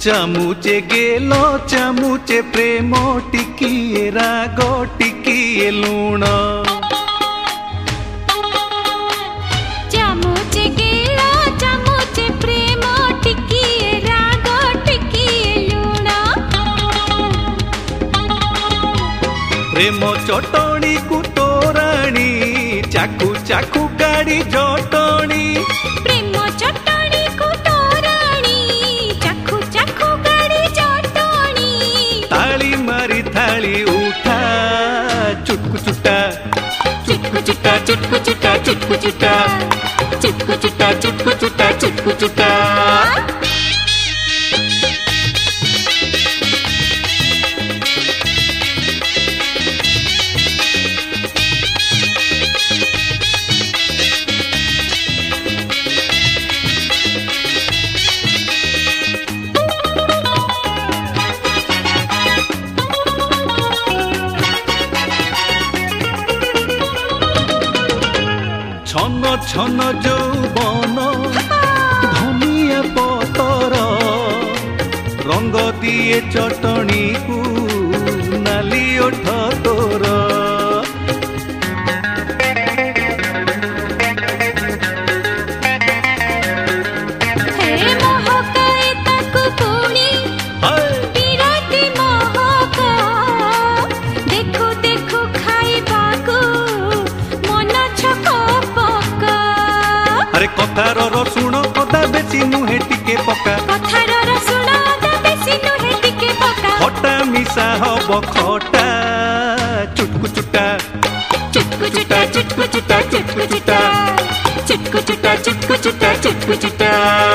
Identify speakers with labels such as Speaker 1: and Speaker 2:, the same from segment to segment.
Speaker 1: चामुचे गेलो चामुचे प्रेम टिकिए राग टिकिए लुण
Speaker 2: चामुचे गेलो चामुचे प्रेम टिकिए राग टिकिए लुण
Speaker 1: प्रेम चटणी को तोराणी चाकू चाकू गाड़ी जटणी
Speaker 2: प्रेम चटणी को तोराणी चाकू चाकू गाड़ी जटणी
Speaker 1: ताली मारी थाली उठा चुटकू चुटा चुटकू चुटा चुटकू चुटा चुटकू चुटा चुटकू चुटा चुटकू चुटा चुटकू चुटा छन छन यौवन धनिया पतर रंग दिए चटणी को नाली ओठ तोर
Speaker 2: हे महकाए ताकू पुणी विराटी महक देखु देखु खाइबाकू मन छक
Speaker 1: अरे कथार रसुण अदा बेसी नुहे टिके पका
Speaker 2: कथार रसुण अदा बेसी नुहे टिके पका
Speaker 1: खटा मिसा हब खटा चुटकू चुटा चुटकू चुटा चुटकू चुटा चुटकू चुटा चुटकू चुटा चुटकू चुटा चुटकू चुटा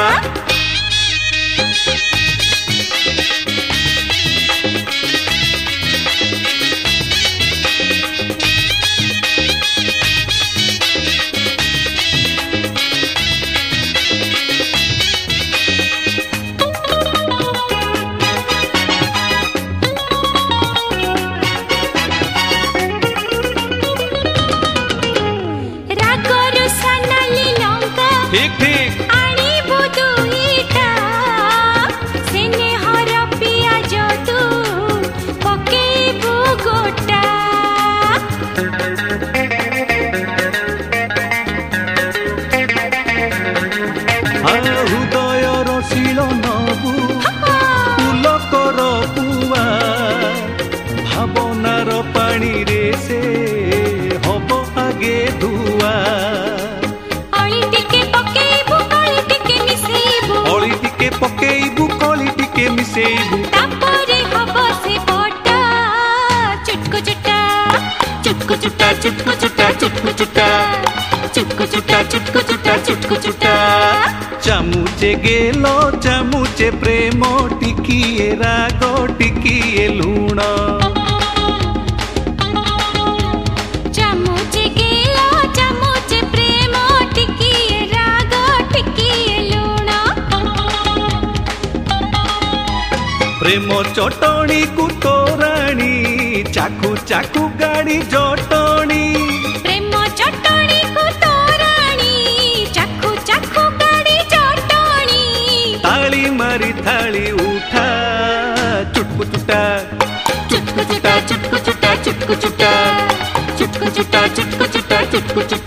Speaker 1: ठीक ठीक
Speaker 2: आनी बुदुईटा सेने हर पियाज तू पकेबू गोटा
Speaker 1: हृदय रसिल नबू पुलकर पुआ भावनार पानी रे से हब आगे धुआ पकेबू कली टिके मिसेबू
Speaker 2: तापरे हबो से बटा चुटकू चुटा
Speaker 1: चुटकू चुटा चुटकू चुटा चुटकू चुटा चुटकू चुटा चुटकू चुटा चुटकू चुटा चामुचे गेलो चामुचे प्रेम टिकिए राग टिकिए लुण
Speaker 2: चामुचे गेलो चामुचे प्रेम टिकिए राग टिकिए लुण
Speaker 1: प्रेम चटणी को तोराणी चाकू चाकू गाड़ी जटणी
Speaker 2: प्रेम चटणी को तोराणी चाकू चाकू गाड़ी जटणी
Speaker 1: ताली मारी थाली उठा चुटकू चुटा चुटकू चुटा चुटकू चुटा चुटकू चुटा चुटकू चुटा चुटकू चुटा चुटकू चुटा